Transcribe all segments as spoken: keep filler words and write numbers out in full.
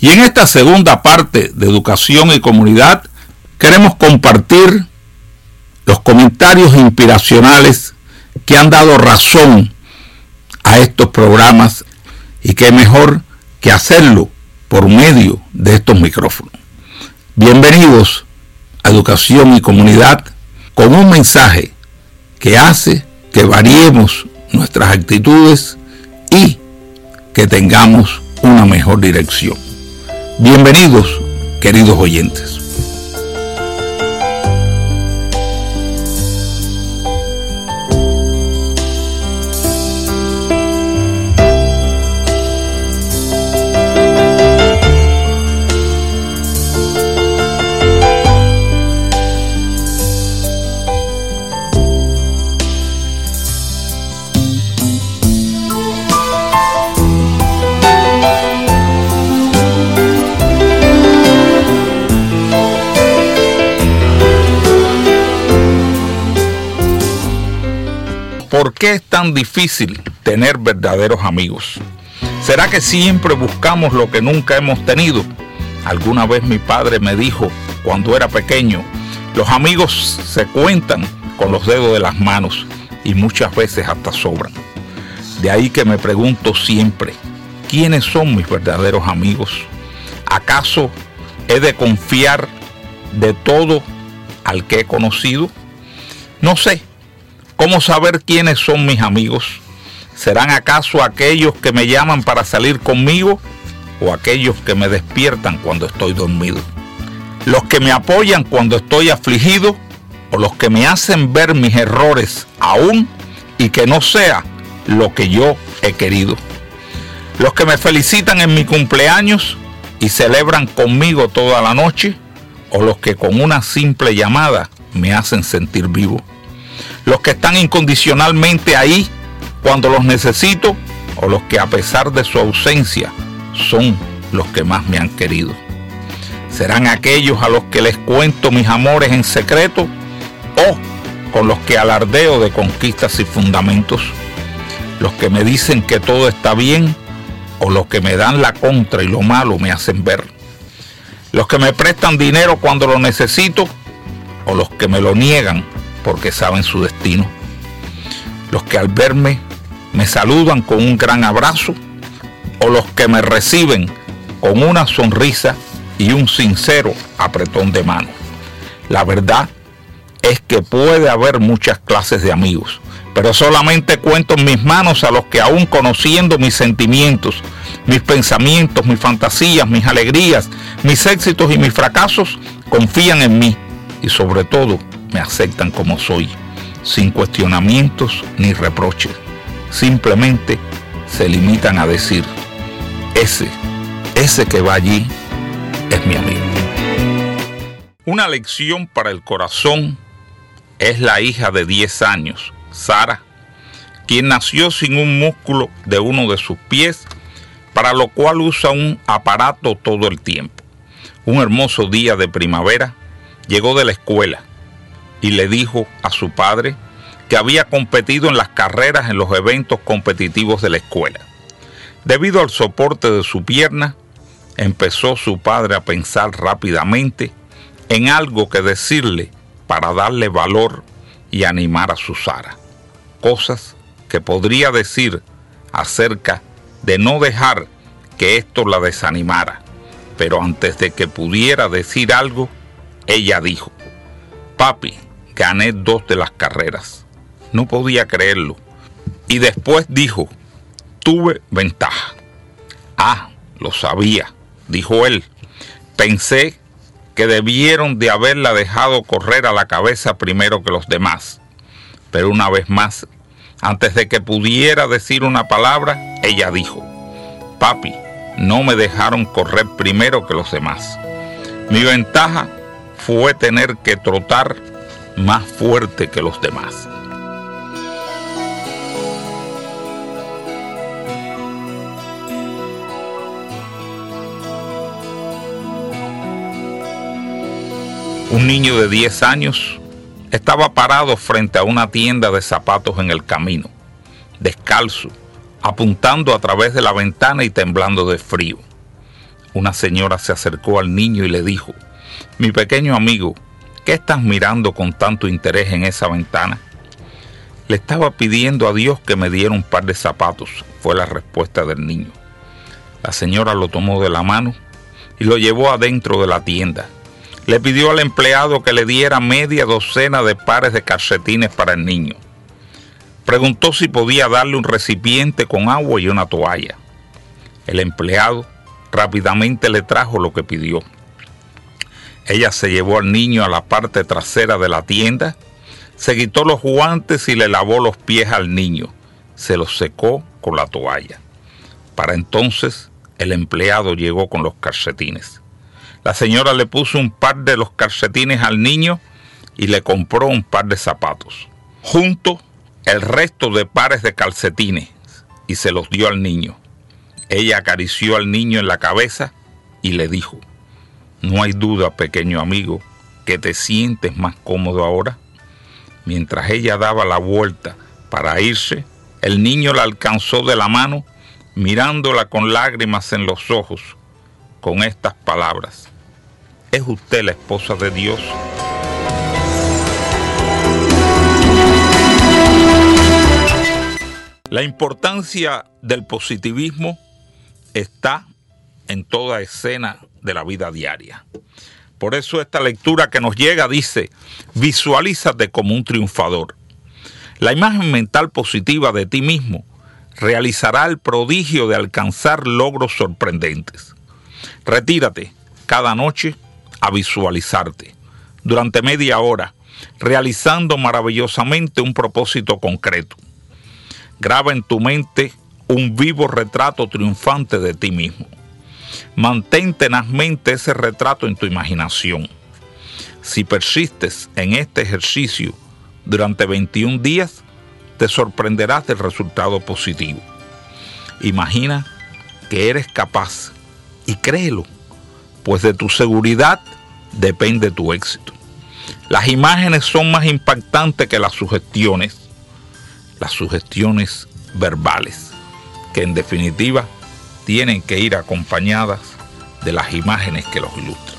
Y en esta segunda parte de Educación y Comunidad queremos compartir los comentarios inspiracionales que han dado razón a estos programas, y qué mejor que hacerlo por medio de estos micrófonos. Bienvenidos a Educación y Comunidad, con un mensaje que hace que variemos nuestras actitudes y que tengamos una mejor dirección. Bienvenidos, queridos oyentes. ¿Por qué es tan difícil tener verdaderos amigos? ¿Será que siempre buscamos lo que nunca hemos tenido? Alguna vez mi padre me dijo, cuando era pequeño, los amigos se cuentan con los dedos de las manos y muchas veces hasta sobran. De ahí que me pregunto siempre, ¿quiénes son mis verdaderos amigos? ¿Acaso he de confiar de todo al que he conocido? No sé. ¿Cómo saber quiénes son mis amigos? ¿Serán acaso aquellos que me llaman para salir conmigo o aquellos que me despiertan cuando estoy dormido? ¿Los que me apoyan cuando estoy afligido o los que me hacen ver mis errores aún y que no sea lo que yo he querido? ¿Los que me felicitan en mi cumpleaños y celebran conmigo toda la noche o los que con una simple llamada me hacen sentir vivo? ¿Los que están incondicionalmente ahí cuando los necesito o los que a pesar de su ausencia son los que más me han querido? ¿Serán aquellos a los que les cuento mis amores en secreto o con los que alardeo de conquistas y fundamentos? ¿Los que me dicen que todo está bien o los que me dan la contra y lo malo me hacen ver? ¿Los que me prestan dinero cuando lo necesito o los que me lo niegan porque saben su destino? ¿Los que al verme me saludan con un gran abrazo o los que me reciben con una sonrisa y un sincero apretón de mano? La verdad es que puede haber muchas clases de amigos, pero solamente cuento en mis manos a los que, aún conociendo mis sentimientos, mis pensamientos, mis fantasías, mis alegrías, mis éxitos y mis fracasos, confían en mí y sobre todo me aceptan como soy, sin cuestionamientos ni reproches. Simplemente se limitan a decir, ese, ese que va allí es mi amigo. Una lección para el corazón es la hija de diez años, Sara, quien nació sin un músculo de uno de sus pies, para lo cual usa un aparato todo el tiempo. Un hermoso día de primavera llegó de la escuela y le dijo a su padre que había competido en las carreras en los eventos competitivos de la escuela. Debido al soporte de su pierna, empezó su padre a pensar rápidamente en algo que decirle para darle valor y animar a su Sara. Cosas que podría decir acerca de no dejar que esto la desanimara. Pero antes de que pudiera decir algo, ella dijo, papi, gané dos de las carreras. No podía creerlo. Y después dijo, tuve ventaja. Ah, lo sabía, dijo él. Pensé que debieron de haberla dejado correr a la cabeza primero que los demás. Pero una vez más, antes de que pudiera decir una palabra, ella dijo, papi, no me dejaron correr primero que los demás. Mi ventaja fue tener que trotar más fuerte que los demás. Un niño de diez años estaba parado frente a una tienda de zapatos en el camino, descalzo, apuntando a través de la ventana y temblando de frío. Una señora se acercó al niño y le dijo: «Mi pequeño amigo, ¿qué estás mirando con tanto interés en esa ventana?» «Le estaba pidiendo a Dios que me diera un par de zapatos», fue la respuesta del niño. La señora lo tomó de la mano y lo llevó adentro de la tienda. Le pidió al empleado que le diera media docena de pares de calcetines para el niño. Preguntó si podía darle un recipiente con agua y una toalla. El empleado rápidamente le trajo lo que pidió. Ella se llevó al niño a la parte trasera de la tienda, se quitó los guantes y le lavó los pies al niño. Se los secó con la toalla. Para entonces, el empleado llegó con los calcetines. La señora le puso un par de los calcetines al niño y le compró un par de zapatos. Junto el resto de pares de calcetines y se los dio al niño. Ella acarició al niño en la cabeza y le dijo: «No hay duda, pequeño amigo, que te sientes más cómodo ahora». Mientras ella daba la vuelta para irse, el niño la alcanzó de la mano, mirándola con lágrimas en los ojos, con estas palabras: «¿Es usted la esposa de Dios?». La importancia del positivismo está en toda escena de la vida diaria. Por eso esta lectura que nos llega dice: visualízate como un triunfador. La imagen mental positiva de ti mismo realizará el prodigio de alcanzar logros sorprendentes. Retírate cada noche a visualizarte durante media hora, realizando maravillosamente un propósito concreto. Graba en tu mente un vivo retrato triunfante de ti mismo. Mantén tenazmente ese retrato en tu imaginación. Si persistes en este ejercicio durante veintiún días, te sorprenderás del resultado positivo. Imagina que eres capaz y créelo, pues de tu seguridad depende tu éxito. Las imágenes son más impactantes que las sugestiones, las sugestiones verbales, que en definitiva tienen que ir acompañadas de las imágenes que los ilustran.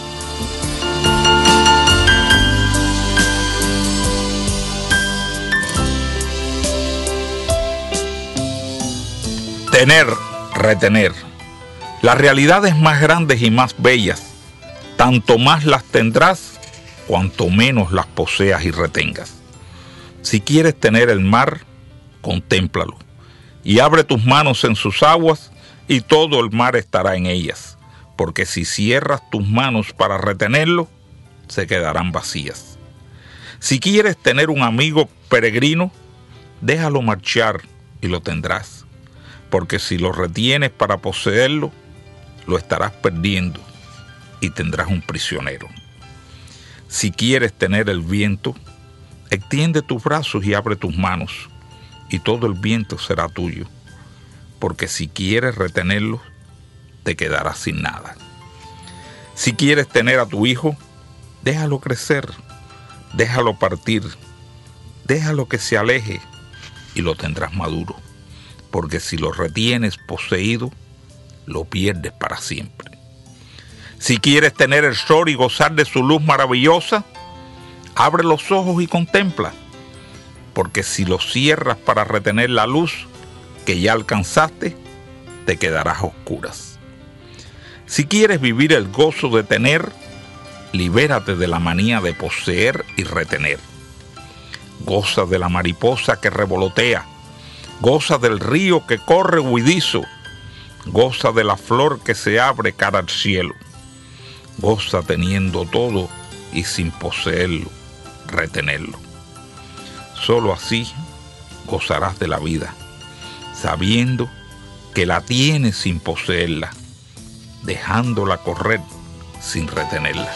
Tener, retener. Las realidades más grandes y más bellas, tanto más las tendrás, cuanto menos las poseas y retengas. Si quieres tener el mar, contémplalo, y abre tus manos en sus aguas, y todo el mar estará en ellas, porque si cierras tus manos para retenerlo, se quedarán vacías. Si quieres tener un amigo peregrino, déjalo marchar y lo tendrás, porque si lo retienes para poseerlo, lo estarás perdiendo y tendrás un prisionero. Si quieres tener el viento, extiende tus brazos y abre tus manos, y todo el viento será tuyo, porque si quieres retenerlo, te quedarás sin nada. Si quieres tener a tu hijo, déjalo crecer, déjalo partir, déjalo que se aleje y lo tendrás maduro, porque si lo retienes poseído, lo pierdes para siempre. Si quieres tener el sol y gozar de su luz maravillosa, abre los ojos y contempla, porque si los cierras para retener la luz que ya alcanzaste, te quedarás a oscuras. Si quieres vivir el gozo de tener, libérate de la manía de poseer y retener. Goza de la mariposa que revolotea, goza del río que corre huidizo, goza de la flor que se abre cara al cielo. Goza teniendo todo y sin poseerlo, retenerlo. Solo así gozarás de la vida, sabiendo que la tienes sin poseerla, dejándola correr sin retenerla.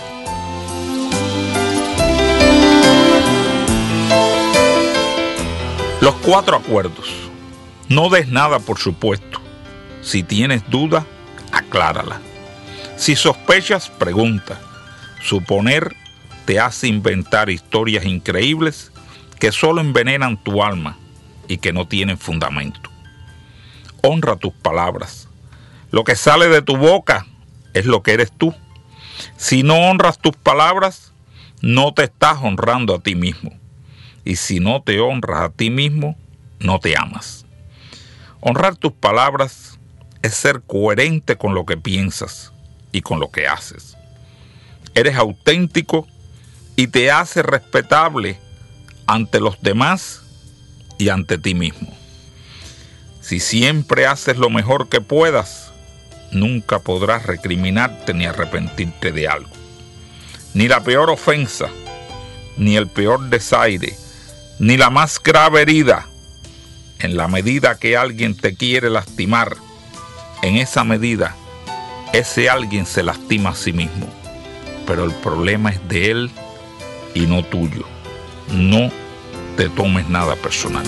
Los cuatro acuerdos. No des nada por supuesto. Si tienes duda, aclárala. Si sospechas, pregunta. Suponer te hace inventar historias increíbles que solo envenenan tu alma y que no tienen fundamento. Honra tus palabras. Lo que sale de tu boca es lo que eres tú. Si no honras tus palabras, no te estás honrando a ti mismo. Y si no te honras a ti mismo, no te amas. Honrar tus palabras es ser coherente con lo que piensas y con lo que haces. Eres auténtico y te haces respetable ante los demás y ante ti mismo. Si siempre haces lo mejor que puedas, nunca podrás recriminarte ni arrepentirte de algo. Ni la peor ofensa, ni el peor desaire, ni la más grave herida. En la medida que alguien te quiere lastimar, en esa medida, ese alguien se lastima a sí mismo. Pero el problema es de él y no tuyo. No te tomes nada personal.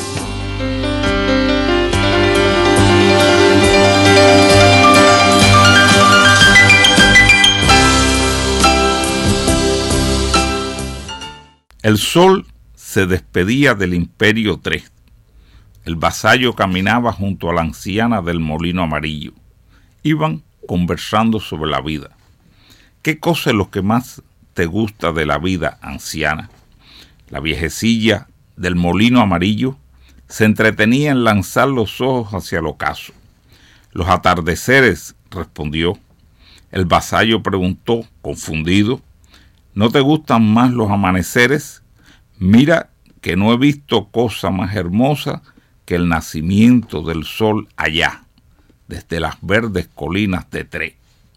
El sol se despedía del Imperio tres. El vasallo caminaba junto a la anciana del molino amarillo. Iban conversando sobre la vida. ¿Qué cosa es lo que más te gusta de la vida, anciana? La viejecilla del molino amarillo se entretenía en lanzar los ojos hacia el ocaso. Los atardeceres, respondió. El vasallo preguntó, confundido, ¿no te gustan más los amaneceres? Mira que no he visto cosa más hermosa que el nacimiento del sol allá, desde las verdes colinas de Tre.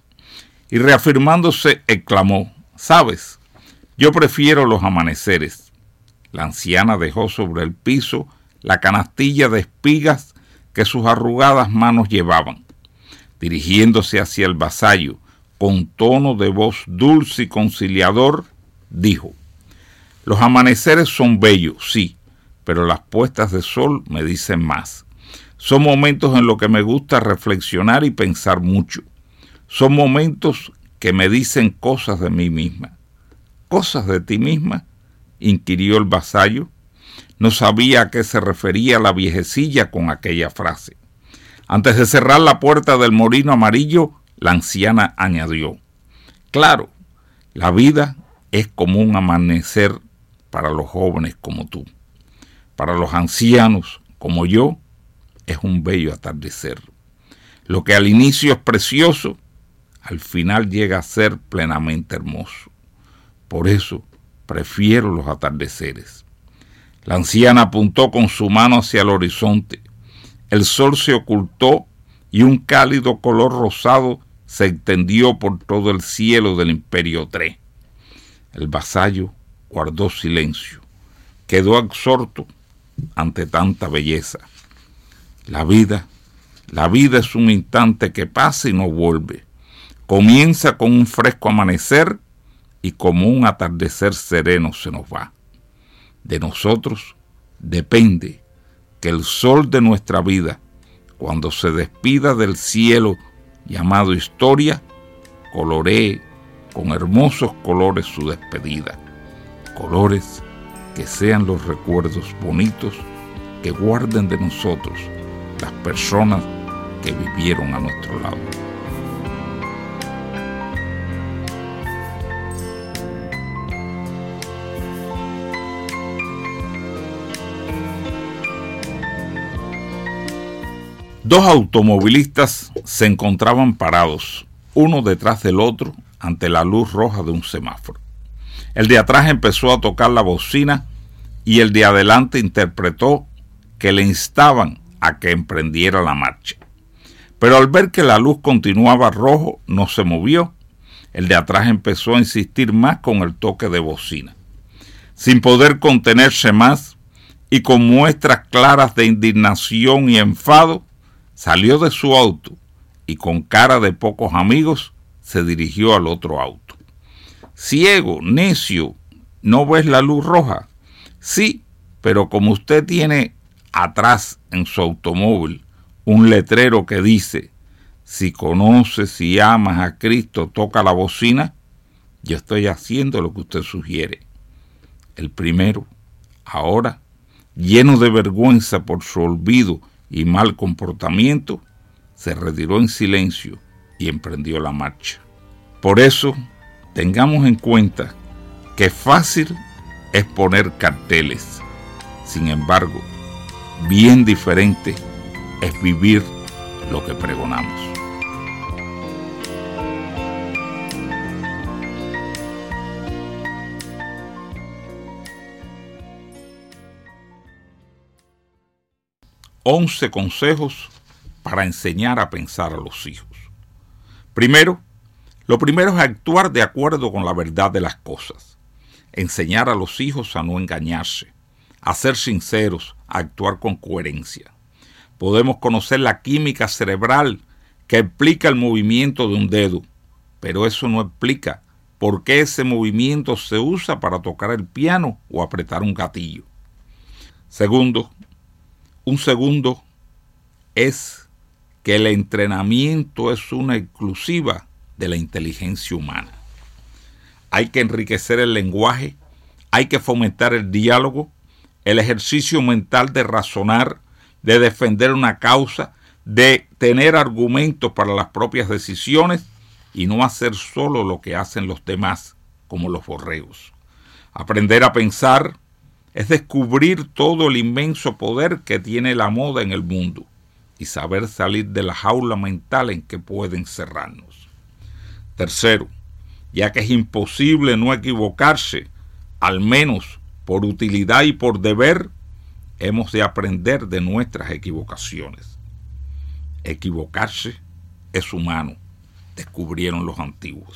Y reafirmándose, exclamó, ¿sabes? Yo prefiero los amaneceres. La anciana dejó sobre el piso la canastilla de espigas que sus arrugadas manos llevaban. Dirigiéndose hacia el vasallo, con tono de voz dulce y conciliador, dijo, los amaneceres son bellos, sí, pero las puestas de sol me dicen más. Son momentos en los que me gusta reflexionar y pensar mucho. Son momentos que me dicen cosas de mí misma. ¿Cosas de ti misma?, inquirió el vasallo. No sabía a qué se refería la viejecilla con aquella frase. Antes de cerrar la puerta del molino amarillo, la anciana añadió, claro, la vida es como un amanecer para los jóvenes como tú. Para los ancianos como yo, es un bello atardecer. Lo que al inicio es precioso, al final llega a ser plenamente hermoso. Por eso prefiero los atardeceres. La anciana apuntó con su mano hacia el horizonte. El sol se ocultó y un cálido color rosado se extendió por todo el cielo del Imperio tres. El vasallo guardó silencio. Quedó absorto ante tanta belleza. La vida, la vida es un instante que pasa y no vuelve. Comienza con un fresco amanecer y como un atardecer sereno se nos va. De nosotros depende que el sol de nuestra vida, cuando se despida del cielo llamado historia, coloree con hermosos colores su despedida. Colores que sean los recuerdos bonitos que guarden de nosotros las personas que vivieron a nuestro lado. Dos automovilistas se encontraban parados, uno detrás del otro, ante la luz roja de un semáforo. El de atrás empezó a tocar la bocina y el de adelante interpretó que le instaban a que emprendiera la marcha. Pero al ver que la luz continuaba rojo, no se movió. El de atrás empezó a insistir más con el toque de bocina. Sin poder contenerse más y con muestras claras de indignación y enfado, salió de su auto y con cara de pocos amigos se dirigió al otro auto. Ciego, necio, ¿no ves la luz roja? Sí, pero como usted tiene atrás en su automóvil un letrero que dice, si conoces y amas a Cristo, toca la bocina, yo estoy haciendo lo que usted sugiere. El primero, ahora, lleno de vergüenza por su olvido y mal comportamiento, se retiró en silencio y emprendió la marcha. Por eso, tengamos en cuenta que fácil es poner carteles. Sin embargo, bien diferente es vivir lo que pregonamos. once consejos para enseñar a pensar a los hijos. Primero, lo primero es actuar de acuerdo con la verdad de las cosas. Enseñar a los hijos a no engañarse, a ser sinceros, a actuar con coherencia. Podemos conocer la química cerebral que explica el movimiento de un dedo, pero eso no explica por qué ese movimiento se usa para tocar el piano o apretar un gatillo. Segundo, un segundo es que el entrenamiento es una exclusiva de la inteligencia humana. Hay que enriquecer el lenguaje, hay que fomentar el diálogo, el ejercicio mental de razonar, de defender una causa, de tener argumentos para las propias decisiones y no hacer solo lo que hacen los demás, como los borregos. Aprender a pensar es descubrir todo el inmenso poder que tiene la moda en el mundo y saber salir de la jaula mental en que puede encerrarnos. Tercero, ya que es imposible no equivocarse, al menos por utilidad y por deber, hemos de aprender de nuestras equivocaciones. Equivocarse es humano, descubrieron los antiguos.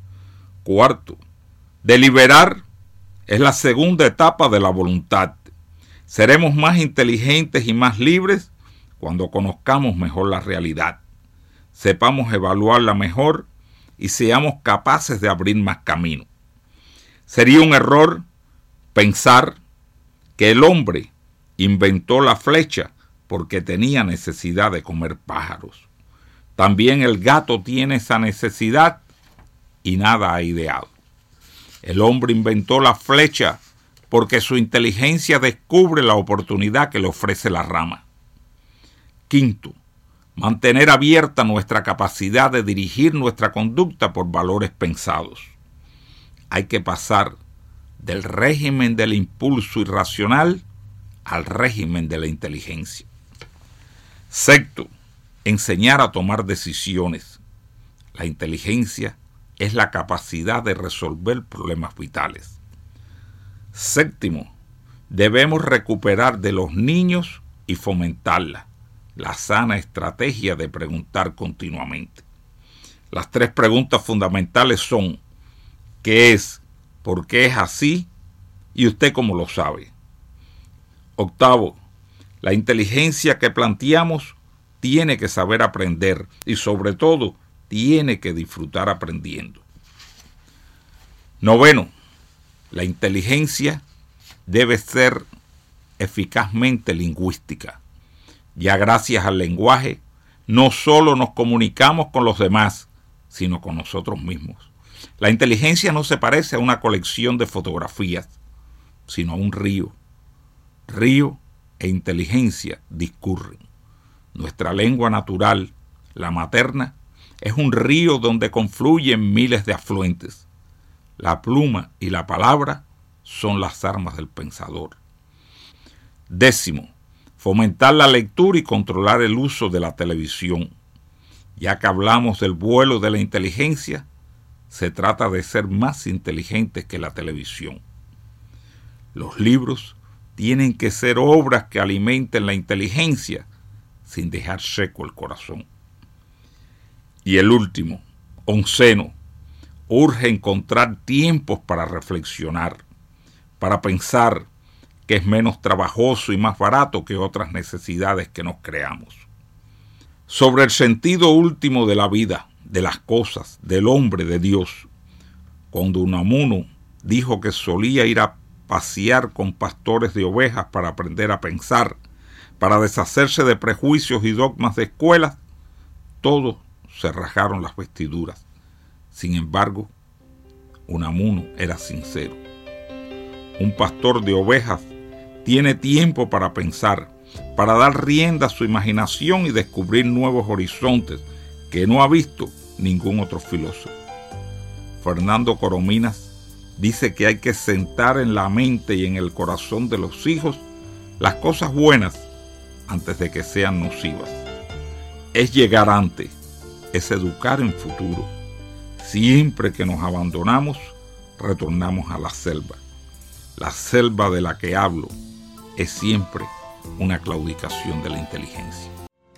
Cuarto, deliberar es la segunda etapa de la voluntad. Seremos más inteligentes y más libres cuando conozcamos mejor la realidad, sepamos evaluarla mejor y seamos capaces de abrir más camino. Sería un error pensar que el hombre inventó la flecha porque tenía necesidad de comer pájaros. También el gato tiene esa necesidad y nada ha ideado. El hombre inventó la flecha porque su inteligencia descubre la oportunidad que le ofrece la rama. Quinto, mantener abierta nuestra capacidad de dirigir nuestra conducta por valores pensados. Hay que pasar del régimen del impulso irracional al régimen de la inteligencia. Sexto, enseñar a tomar decisiones. La inteligencia es la capacidad de resolver problemas vitales. Séptimo, debemos recuperar de los niños y fomentarla, la sana estrategia de preguntar continuamente. Las tres preguntas fundamentales son: ¿qué es? ¿Por qué es así? ¿Y usted cómo lo sabe? Octavo, la inteligencia que planteamos tiene que saber aprender y sobre todo tiene que disfrutar aprendiendo. Noveno, la inteligencia debe ser eficazmente lingüística. Ya gracias al lenguaje, no solo nos comunicamos con los demás, sino con nosotros mismos. La inteligencia no se parece a una colección de fotografías, sino a un río. Río e inteligencia discurren. Nuestra lengua natural, la materna, es un río donde confluyen miles de afluentes. La pluma y la palabra son las armas del pensador. Décimo, fomentar la lectura y controlar el uso de la televisión. Ya que hablamos del vuelo de la inteligencia, se trata de ser más inteligentes que la televisión. Los libros tienen que ser obras que alimenten la inteligencia sin dejar seco el corazón. Y el último, onceno, urge encontrar tiempos para reflexionar, para pensar que es menos trabajoso y más barato que otras necesidades que nos creamos. Sobre el sentido último de la vida, de las cosas, del hombre, de Dios. Cuando Unamuno dijo que solía ir a pasear con pastores de ovejas para aprender a pensar, para deshacerse de prejuicios y dogmas de escuelas, todos se rajaron las vestiduras. Sin embargo, Unamuno era sincero. Un pastor de ovejas tiene tiempo para pensar, para dar rienda a su imaginación y descubrir nuevos horizontes que no ha visto ningún otro filósofo. Fernando Corominas, dice que hay que sentar en la mente y en el corazón de los hijos las cosas buenas antes de que sean nocivas. Es llegar antes, es educar en futuro. Siempre que nos abandonamos, retornamos a la selva. La selva de la que hablo es siempre una claudicación de la inteligencia.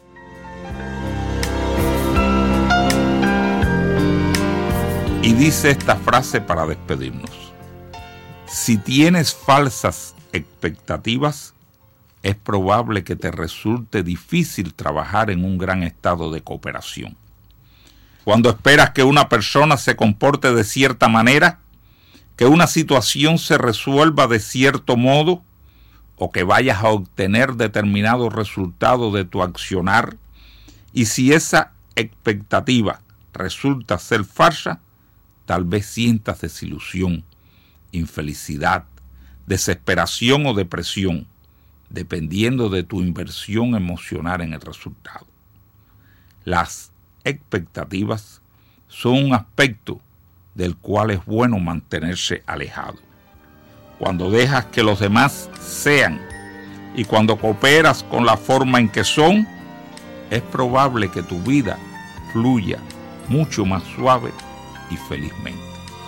Y dice esta frase para despedirnos: si tienes falsas expectativas, es probable que te resulte difícil trabajar en un gran estado de cooperación. Cuando esperas que una persona se comporte de cierta manera, que una situación se resuelva de cierto modo, o que vayas a obtener determinado resultado de tu accionar, y si esa expectativa resulta ser falsa, tal vez sientas desilusión, infelicidad, desesperación o depresión, dependiendo de tu inversión emocional en el resultado. Las expectativas son un aspecto del cual es bueno mantenerse alejado. Cuando dejas que los demás sean y cuando cooperas con la forma en que son, es probable que tu vida fluya mucho más suave y felizmente.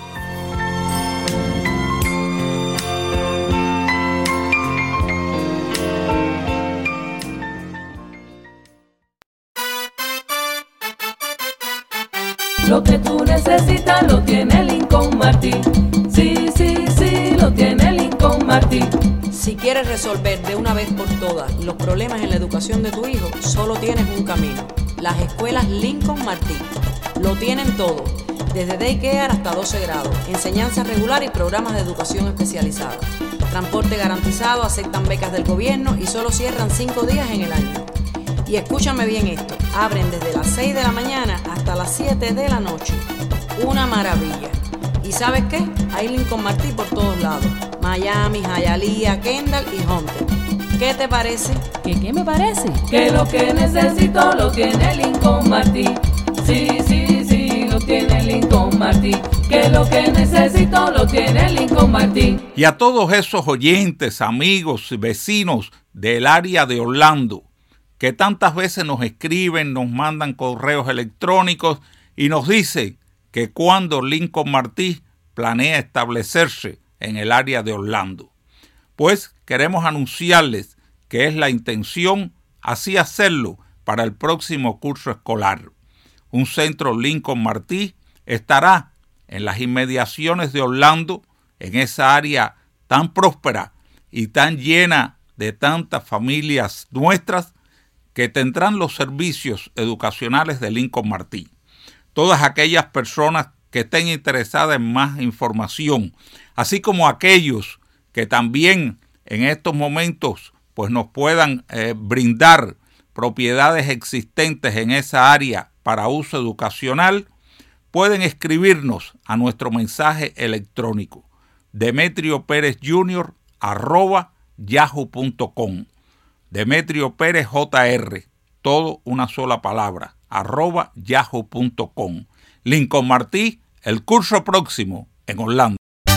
Lo que tú necesitas lo tiene Lincoln Martí. Sí, sí, sí, lo tiene Lincoln Martí. Si quieres resolver de una vez por todas los problemas en la educación de tu hijo, solo tienes un camino: las escuelas Lincoln Martí. Lo tienen todo, desde daycare hasta doce grados, enseñanza regular y programas de educación especializada. Transporte garantizado, aceptan becas del gobierno y solo cierran cinco días en el año. Y escúchame bien esto, abren desde las seis de la mañana hasta las siete de la noche. Una maravilla. ¿Y sabes qué? Hay Lincoln Martí por todos lados: Miami, Hialeah, Kendall y Hunter. ¿Qué te parece? ¿Qué qué me parece? Que lo que necesito lo tiene Lincoln Martí. Sí, sí, sí, lo tiene Lincoln Martí. Que lo que necesito lo tiene Lincoln Martí. Y a todos esos oyentes, amigos y vecinos del área de Orlando, que tantas veces nos escriben, nos mandan correos electrónicos y nos dicen que cuando Lincoln Martí planea establecerse en el área de Orlando. Pues queremos anunciarles que es la intención así hacerlo para el próximo curso escolar. Un centro Lincoln Martí estará en las inmediaciones de Orlando, en esa área tan próspera y tan llena de tantas familias nuestras, que tendrán los servicios educacionales de Lincoln Martí. Todas aquellas personas que estén interesadas en más información, así como aquellos que también en estos momentos pues nos puedan eh, brindar propiedades existentes en esa área para uso educacional, pueden escribirnos a nuestro mensaje electrónico demetrio pérez junior arroba yahoo punto com. Demetrio Pérez J R, todo una sola palabra, arroba yahoo punto com. Lincoln Martí, el curso próximo en Orlando.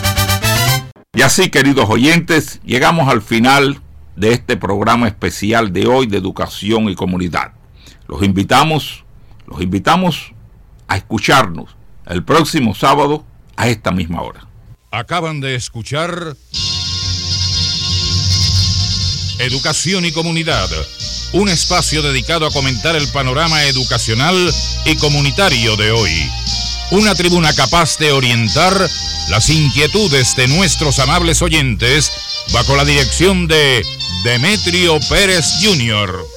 Y así, queridos oyentes, llegamos al final de este programa especial de hoy de Educación y Comunidad. Los invitamos, los invitamos a escucharnos el próximo sábado a esta misma hora. Acaban de escuchar Educación y Comunidad, un espacio dedicado a comentar el panorama educacional y comunitario de hoy. Una tribuna capaz de orientar las inquietudes de nuestros amables oyentes bajo la dirección de Demetrio Pérez junior